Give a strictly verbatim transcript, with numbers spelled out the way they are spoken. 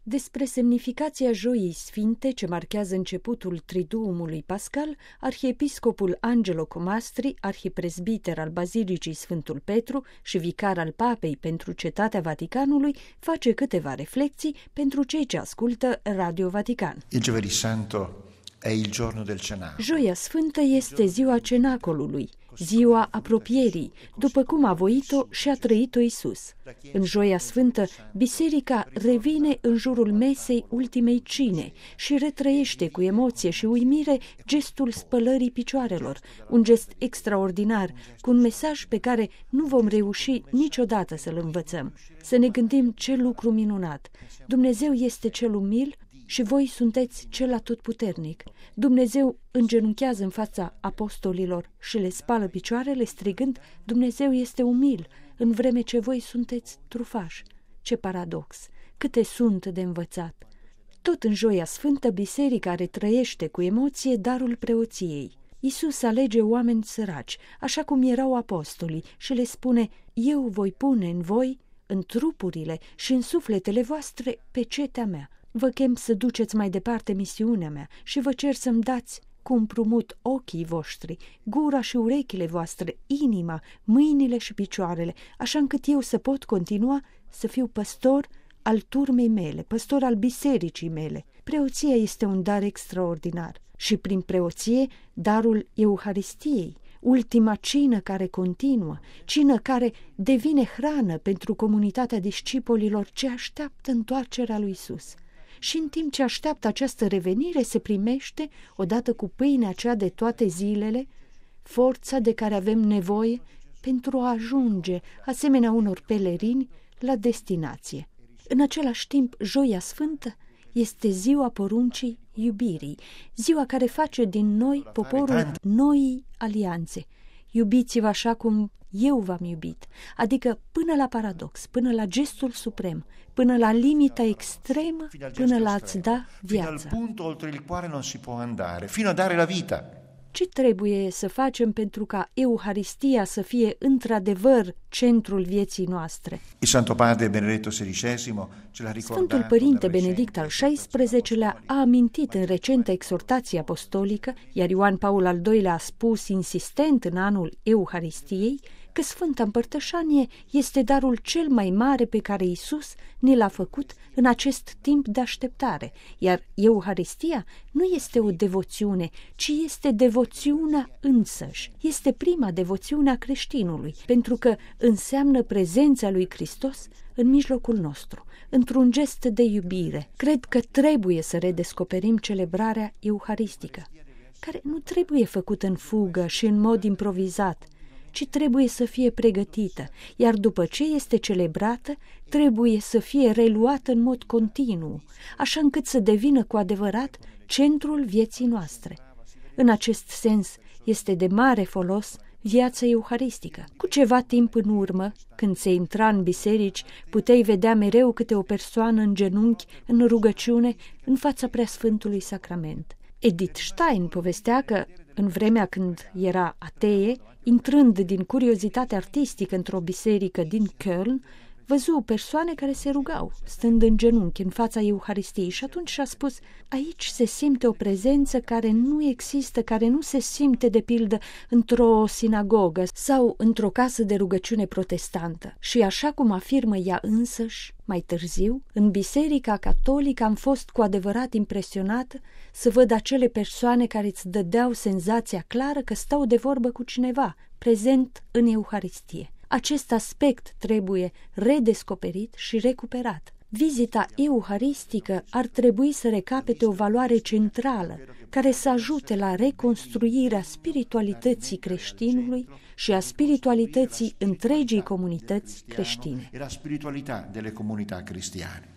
Despre semnificația Joii Sfinte, ce marchează începutul Triduumului Pascal, arhiepiscopul Angelo Comastri, arhipresbiter al Bazilicii Sfântul Petru și vicar al Papei pentru Cetatea Vaticanului, face câteva reflexii pentru cei ce ascultă Radio Vatican. Il Giovedì Santo è il giorno del cenacolo. Joia Sfântă este ziua cenacolului, ziua apropierii, după cum a voit-o și a trăit-o Iisus. În Joia Sfântă, biserica revine în jurul mesei ultimei cine și retrăiește cu emoție și uimire gestul spălării picioarelor, un gest extraordinar, cu un mesaj pe care nu vom reuși niciodată să-l învățăm. Să ne gândim ce lucru minunat! Dumnezeu este cel umil și voi sunteți cel atotputernic. Dumnezeu îngenunchează în fața apostolilor și le spală picioarele strigând, Dumnezeu este umil, în vreme ce voi sunteți trufași. Ce paradox! Câte sunt de învățat! Tot în Joia Sfântă, biserica retrăiește cu emoție darul preoției. Iisus alege oameni săraci, așa cum erau apostolii, și le spune, eu voi pune în voi, în trupurile și în sufletele voastre, pecetea mea. Vă chem să duceți mai departe misiunea mea și vă cer să-mi dați cu împrumut ochii voștri, gura și urechile voastre, inima, mâinile și picioarele, așa încât eu să pot continua să fiu păstor al turmei mele, păstor al bisericii mele. Preoția este un dar extraordinar și prin preoție darul Euharistiei, ultima cină care continuă, cină care devine hrană pentru comunitatea discipolilor ce așteaptă întoarcerea lui Iisus. Și în timp ce așteaptă această revenire, se primește, odată cu pâinea cea de toate zilele, forța de care avem nevoie pentru a ajunge, asemenea unor pelerini, la destinație. În același timp, Joia Sfântă este ziua poruncii iubirii, ziua care face din noi poporul noii alianțe. Iubiți-vă așa cum eu v-am iubit, adică până la paradox, până la gestul suprem, până la limita extremă, până la a-ți da viața. Fino al punto oltre il quale non si può andare, fino a dare la vita. Ce trebuie să facem pentru ca Euharistia să fie într-adevăr centrul vieții noastre? Il Santo Padre Benedetto sedicesimo ce l'ha ricordato. Sfântul Părinte Benedict al șaisprezecelea a amintit în recentă exhortație apostolică, iar Ioan Paul al doilea a spus insistent în anul Euharistiei, că Sfânta Împărtășanie este darul cel mai mare pe care Iisus ne l-a făcut în acest timp de așteptare, iar Euharistia nu este o devoțiune, ci este devoțiunea însăși. Este prima devoțiune a creștinului, pentru că înseamnă prezența lui Hristos în mijlocul nostru, într-un gest de iubire. Cred că trebuie să redescoperim celebrarea euharistică, care nu trebuie făcută în fugă și în mod improvizat, ci trebuie să fie pregătită, iar după ce este celebrată, trebuie să fie reluată în mod continuu, așa încât să devină cu adevărat centrul vieții noastre. În acest sens, este de mare folos viața euharistică. Cu ceva timp în urmă, când se intra în biserici, puteai vedea mereu câte o persoană în genunchi, în rugăciune, în fața preasfântului sacrament. Edith Stein povestea că, în vremea când era atee, intrând din curiozitate artistică într-o biserică din Köln, văzu persoane care se rugau, stând în genunchi în fața Euharistiei, și atunci și-a spus, aici se simte o prezență care nu există, care nu se simte de pildă într-o sinagogă sau într-o casă de rugăciune protestantă. Și așa cum afirmă ea însăși, mai târziu, în Biserica Catolică am fost cu adevărat impresionată să văd acele persoane care îți dădeau senzația clară că stau de vorbă cu cineva, prezent în Euharistie. Acest aspect trebuie redescoperit și recuperat. Vizita euharistică ar trebui să recapete o valoare centrală, care să ajute la reconstruirea spiritualității creștinului și a spiritualității întregii comunități creștine. E la spiritualità delle comunità cristiane.